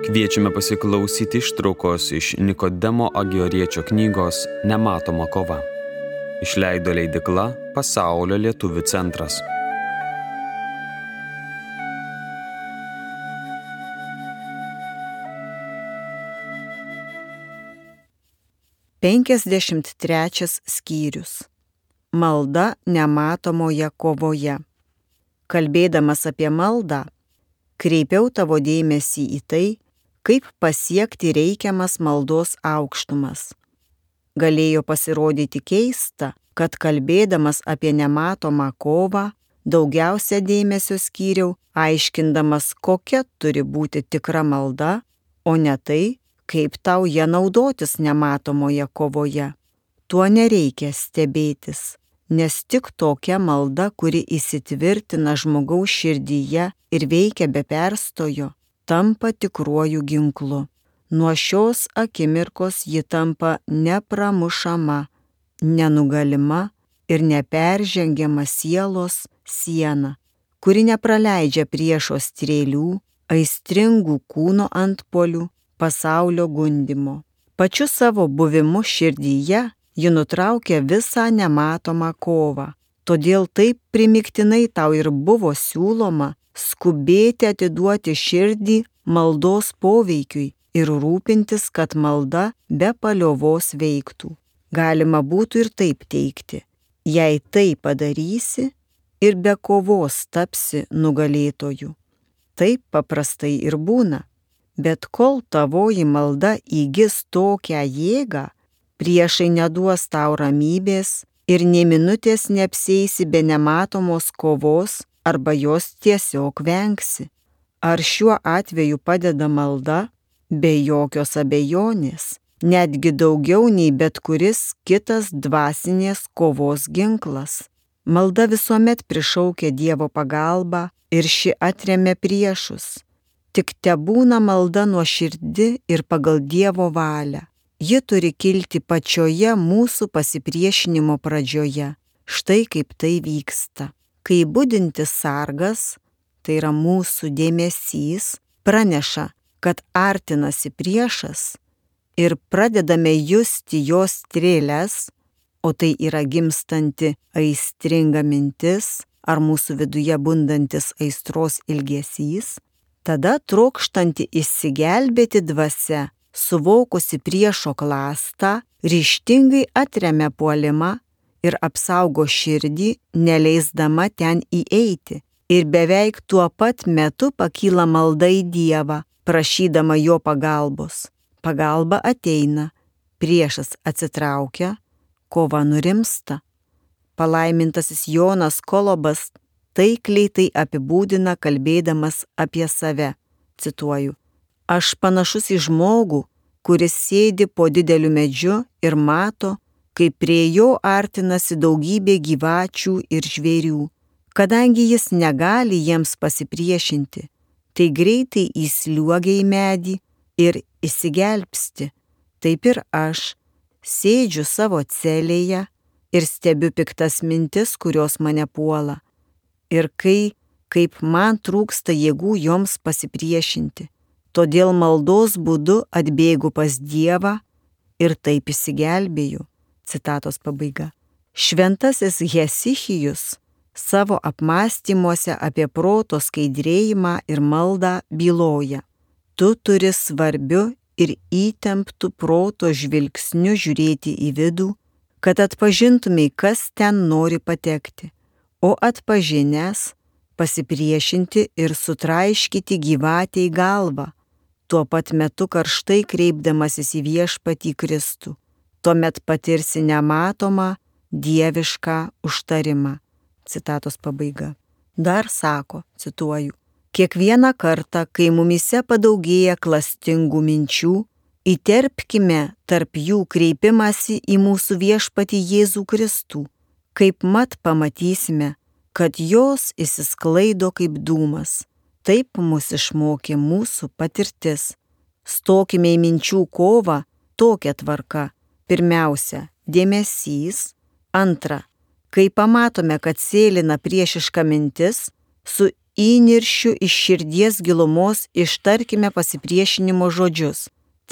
Kviečiame pasiklausyti ištraukos iš Nikodemo Agioriečio knygos Nematoma kova. Išleido leidykla Pasaulio lietuvių centras. Penkiasdešimt trečias skyrius. Malda nematomoje kovoje. Kalbėdamas apie maldą, kreipiau tavo dėmesį į tai, kaip pasiekti reikiamas maldos aukštumas. Galėjo pasirodyti keista, kad kalbėdamas apie nematomą kovą, daugiausia dėmesio skyriau, aiškindamas, kokia turi būti tikra malda, o ne tai, kaip tau ją naudotis nematomoje kovoje. Tuo nereikia stebėtis, nes tik tokia malda, kuri įsitvirtina žmogaus širdyje ir veikia be perstojo, tampa tikruoju ginklu. Nuo šios akimirkos ji tampa nepramušama, nenugalima ir neperžengiama sielos siena, kuri nepraleidžia priešo strėlių, aistringų kūno antpuolių, pasaulio gundymo. Pačiu savo buvimu širdyje ji nutraukia visą nematomą kovą. Todėl taip primygtinai tau ir buvo siūloma skubėti atiduoti širdį maldos poveikiui ir rūpintis, kad malda be paliovos veiktų. Galima būtų ir taip teigti, jei tai padarysi ir be kovos tapsi nugalėtoju. Taip paprastai ir būna, bet kol tavoji malda įgis tokią jėgą, priešai neduos tau ramybės ir nė minutės neapsieisi be nematomos kovos arba jos tiesiog vengsi. Ar šiuo atveju padeda malda? Be jokios abejonės, netgi daugiau nei bet kuris kitas dvasinės kovos ginklas. Malda visuomet prišaukia Dievo pagalbą ir ši atremia priešus. Tik tebūna malda nuoširdi ir pagal Dievo valią. Ji turi kilti pačioje mūsų pasipriešinimo pradžioje. Štai kaip tai vyksta. Kai budintis sargas, tai yra mūsų dėmesys, praneša, kad artinasi priešas ir pradedame justi jos strėles, o tai yra gimstanti aistringa mintis ar mūsų viduje bundantis aistros ilgesys, tada trokštanti išsigelbėti dvasia, suvokusi priešo klastą, ryžtingai atremia puolimą ir apsaugo širdį, neleisdama ten įeiti. Ir beveik tuo pat metu pakyla malda į Dievą, prašydama jo pagalbos. Pagalba ateina, priešas atsitraukia, kova nurimsta. Palaimintasis Jonas Kolobas taikliai tai apibūdina kalbėdamas apie save. Cituoju: aš panašus į žmogų, kuris sėdi po dideliu medžiu ir mato, kaip prie jo artinasi daugybė gyvačių ir žvėrių. Kadangi jis negali jiems pasipriešinti, tai greitai įsliuogia į medį ir išsigelbsti. Taip ir aš sėdžiu savo celėje ir stebiu piktas mintis, kurios mane puola. Ir kaip man trūksta jėgų joms pasipriešinti. Todėl maldos būdu atbėgu pas Dievą ir taip išsigelbėju. Citatos pabaiga. Šventasis Hesichijus savo apmąstymuose apie proto skaidrėjimą ir maldą byloja: tu turi svarbiu ir įtemptu proto žvilgsniu žiūrėti į vidų, kad atpažintumei, kas ten nori patekti, o atpažinęs pasipriešinti ir sutraiškyti gyvatei galvą, tuo pat metu karštai kreipdamasis į Viešpatį Kristų. Tuomet patirsi nematomą dievišką užtarimą. Citatos pabaiga. Dar sako, cituoju: kiekvieną kartą, kai mumyse padaugėja klastingų minčių, įterpkime tarp jų kreipimąsi į mūsų Viešpatį Jėzų Kristų. Kaip mat pamatysime, kad jos išsisklaido kaip dūmas. Taip mus išmokė mūsų patirtis. Stokime į minčių kovą tokia tvarka. Pirmiausia, dėmesys. Antra, kai pamatome, kad sėlina priešiška mintis, su įniršiu iš širdies gilumos ištarkime pasipriešinimo žodžius.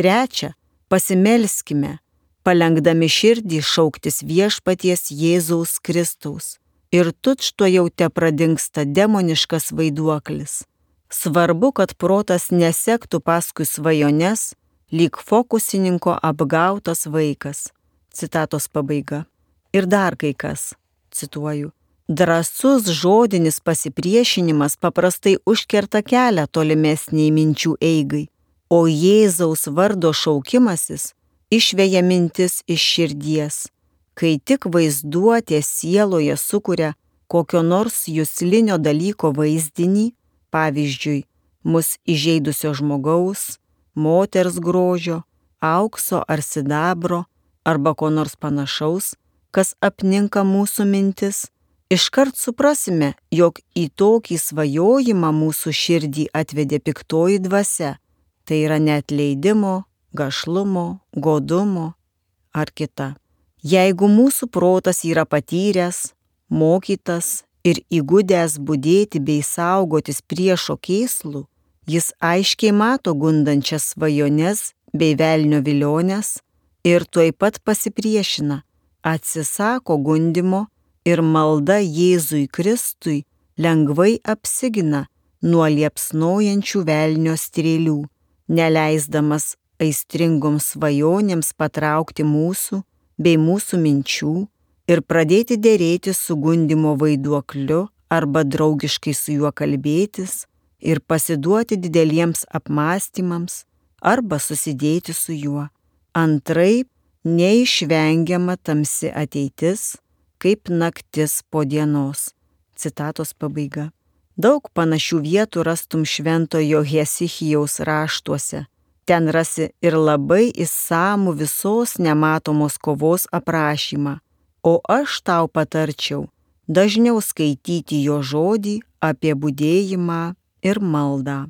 3. Pasimelskime, palenkdami širdį šauktis viešpaties Jėzaus Kristaus. Ir tučtuojau tepradingsta demoniškas vaiduoklis. Svarbu, kad protas nesektų paskui svajones, lyg fokusininko apgautas vaikas. Citatos pabaiga. Ir dar kai kas, cituoju, drąsus žodinis pasipriešinimas paprastai užkerta kelią tolimesniai minčių eigai, o Jėzaus vardo šaukimasis išveja mintis iš širdies. Kai tik vaizduotė sieloje sukuria kokio nors juslinio dalyko vaizdinį, pavyzdžiui, mus įžeidusio žmogaus, moters grožio, aukso ar sidabro, arba ko nors panašaus, kas apninka mūsų mintis, iškart suprasime, jog į tokį svajojimą mūsų širdį atvedė piktoji dvasia, tai yra neatleidimo, gašlumo, godumo ar kita. Jeigu mūsų protas yra patyręs, mokytas ir įgudęs budėti bei saugotis priešo kėslų, jis aiškiai mato gundančias svajones bei velnio viliones ir tuoj pat pasipriešina, atsisako gundymo ir malda Jėzui Kristui lengvai apsigina nuo liepsnojančių velnio strėlių, neleisdamas aistringoms svajonėms patraukti mūsų bei mūsų minčių ir pradėti derėti su gundymo vaiduokliu arba draugiškai su juo kalbėtis ir pasiduoti dideliems apmąstymams arba susidėti su juo. Antraip neišvengiama tamsi ateitis, kaip naktis po dienos. Citatos pabaiga. Daug panašių vietų rastum šventojo Hesichijaus raštuose. Ten rasi ir labai išsamų visos nematomos kovos aprašymą, o aš tau patarčiau dažniau skaityti jo žodį apie budėjimą ir maldą.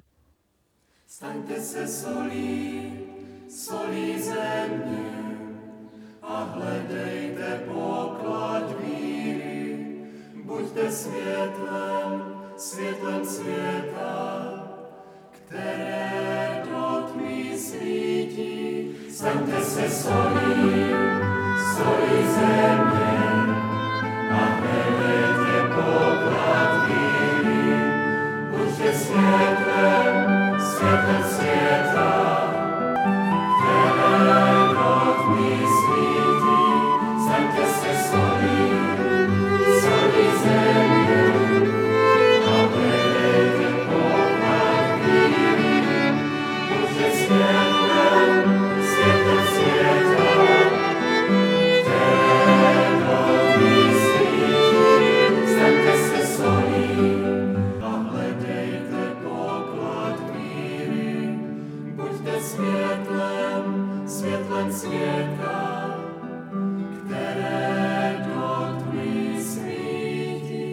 Staňte se solí země a hledejte poklad víry. Buďte světlem světa, které do tmy svítí. Staňte se solí země a hledejte poklad víry. Buďte světlem světa, které do tmy svítí. Staňte se solí země a hledejte poklad víry. Buďte světlem světa, které do tmy svítí. Staňte se solí a hledejte poklad víry. Buďte světlem světa, které do tmy svítí.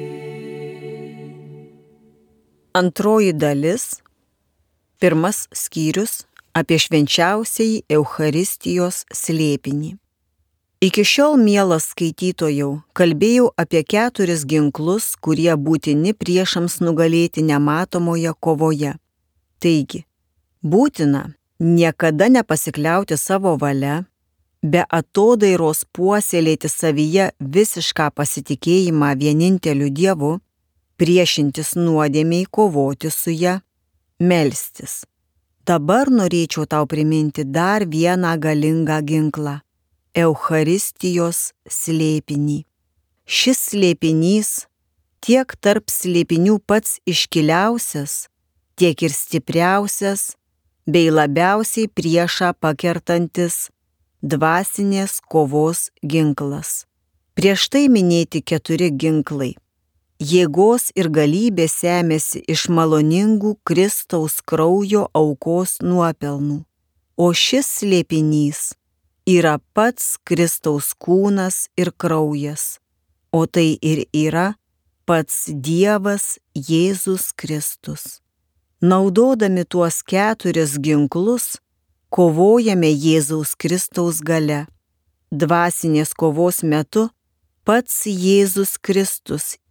Antroji dalis, pirmas skyrius apie švenčiausiąjį Eucharistijos slėpinį. Iki šiol, mielas skaitytojau, kalbėjau apie 4 ginklus, kurie būtini priešams nugalėti nematomoje kovoje. Taigi, būtina niekada nepasikliauti savo valia, be atodairos puoselėti savyje visišką pasitikėjimą vieninteliu Dievu, priešintis nuodėmei, kovoti su ja, melstis. Dabar norėčiau tau priminti dar vieną galingą ginklą – Eucharistijos slėpinį. Šis slėpinys tiek tarp slėpinių pats iškiliausias, tiek ir stipriausias, bei labiausiai priešą pakertantis dvasinės kovos ginklas. Prieš tai minėti 4 ginklai. Jėgos ir galybė semiasi iš maloningų Kristaus kraujo aukos nuopelnų, o šis slėpinys yra pats Kristaus kūnas ir kraujas, o tai ir yra pats Dievas Jėzus Kristus. Naudodami tuos 4 ginklus, kovojame Jėzaus Kristaus galia. Dvasinės kovos metu pats Jėzus Kristus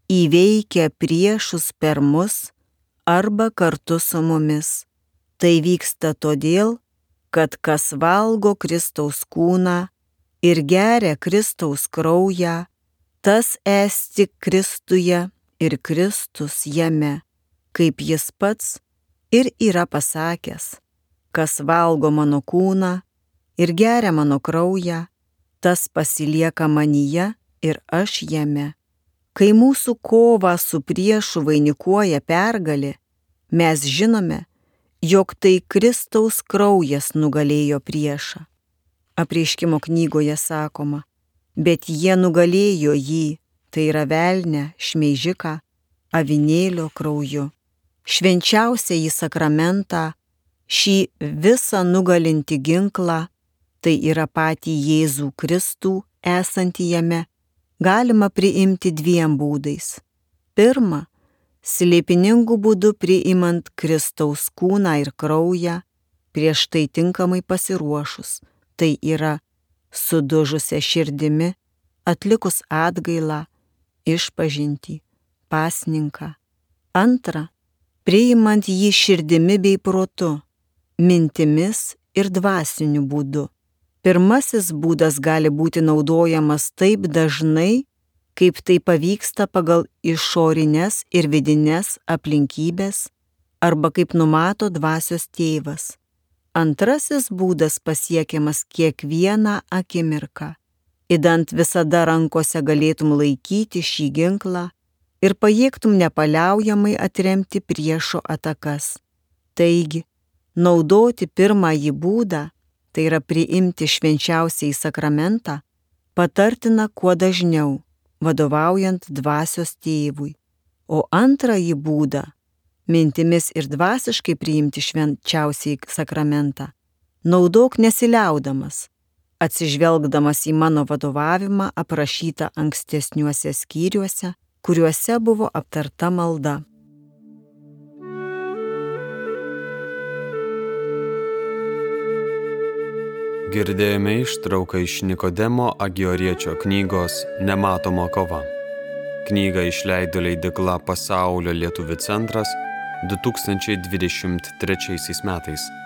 įveikia priešus per mus arba kartu su mumis. Tai vyksta todėl, kad kas valgo Kristaus kūną ir geria Kristaus kraują, tas esti Kristuje ir Kristus jame, kaip jis pats ir yra pasakęs, kas valgo mano kūną ir geria mano kraują, tas pasilieka manyje ir aš jame. Kai mūsų kovą su priešu vainikuoja pergalė, mes žinome, jog tai Kristaus kraujas nugalėjo priešą. Apreiškimo knygoje sakoma, bet jie nugalėjo jį, tai yra velnę, šmeižiką, avinėlio krauju. Švenčiausiąjį sakramentą, šį visą nugalintį ginklą, tai yra patį Jėzų Kristų esantį jame, galima priimti dviem būdais. Pirma, slėpiningu būdu priimant Kristaus kūną ir kraują, prieš tai tinkamai pasiruošus, tai yra sudužusią širdimi, atlikus atgailą, išpažintį, pasninką. Antra, priimant jį širdimi bei protu, mintimis ir dvasiniu būdu. Pirmasis būdas gali būti naudojamas taip dažnai, kaip tai pavyksta pagal išorinės ir vidinės aplinkybės arba kaip numato dvasios tėvas. Antrasis būdas pasiekiamas kiekvieną akimirką, idant visada rankose galėtum laikyti šį ginklą ir pajėgtum nepaliaujamai atremti priešo atakas. Taigi, naudoti pirmąjį būdą, tai yra priimti švenčiausiąjį sakramentą, patartina kuo dažniau, vadovaujant dvasios tėvui. O antrąjį būdą, mintimis ir dvasiškai priimti švenčiausiąjį sakramentą, naudok nesiliaudamas, atsižvelgdamas į mano vadovavimą aprašytą ankstesniuose skyriuose, kuriuose buvo aptarta malda. Girdėjome ištrauką iš Nikodemo Agioriečio knygos Nematoma kova. Knygą išleido leidykla Pasaulio lietuvių centras 2023 metais.